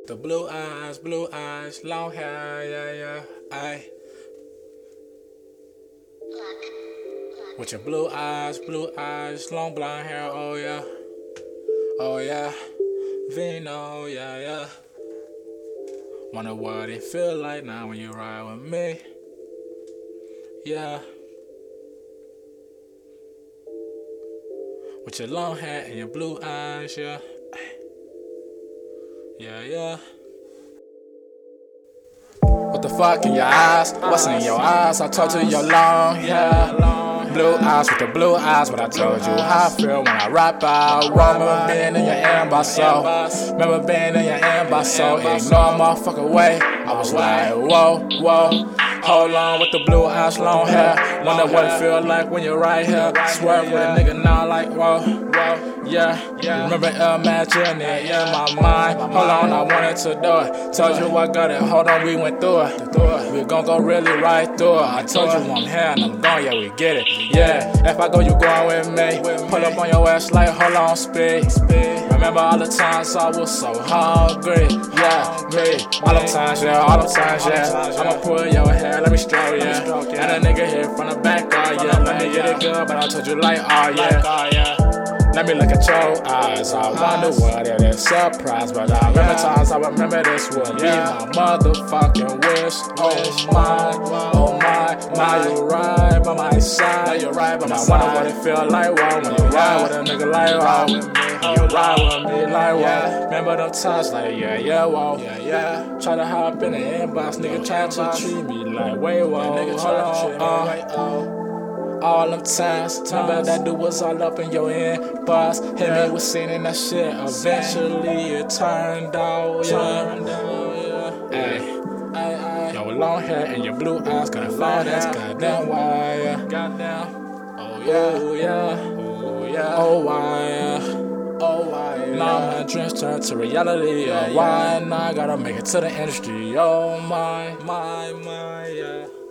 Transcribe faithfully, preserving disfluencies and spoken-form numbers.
The blue eyes, blue eyes, long hair, yeah, yeah, aye. With your blue eyes, blue eyes, long blonde hair, oh yeah, oh yeah. Vino, yeah, yeah. Wonder what it feel like now when you ride with me, yeah. With your long hair and your blue eyes, yeah. Yeah, yeah. What the fuck in your eyes? What's in your eyes? I told you your long hair, blue eyes with the blue eyes. But I told you how I feel when I rap out. Remember being in your inbox, so remember being in your inbox, so ignore my motherfucking way. I was like, whoa, whoa. Hold on with the blue eyes, long hair. Wonder what it feel like when you're right here. Swerve with a nigga now, like whoa, whoa, yeah. Remember imagining it in my mind. Hold on, I wanted to do it. Told you I got it. Hold on, we went through it. We gon' go really right through it. I told you I'm here and I'm gone, yeah, we get it. Yeah, if I go, you going with me. Pull up on your ass like, hold on, speed. Remember all the times I was so hungry. Yeah, me. All the times, yeah, all the times, yeah. I'ma pull your hair, let me stroke, yeah. And a nigga here from the back, oh yeah. Let me get it good, but I told you like, oh yeah. Let me look at your eyes. I wonder what it is, surprise. But I remember times I remember this would be my motherfucking wish. Oh my, oh my. Now you ride by my side. Now you ride by my side. I wonder what it feel like, wow, when you ride with a nigga like, wow. You ride with me like, wow. Remember them times like, yeah, yeah, wow. Yeah, yeah. Try to hop in the inbox, nigga try to treat me like, wait, wow. Nigga try to treat me like, oh. All them times, remember that dude was all up in your inbox. Hit me with singing that shit. Eventually it turned out, yeah. Hey, your long hair and your blue eyes got a long ass goddamn wire. Goddamn. Oh yeah, oh yeah, oh yeah, oh why, oh why. Now my dreams turn to reality. Oh why? Now I gotta make it to the industry. Oh my, my, my, yeah.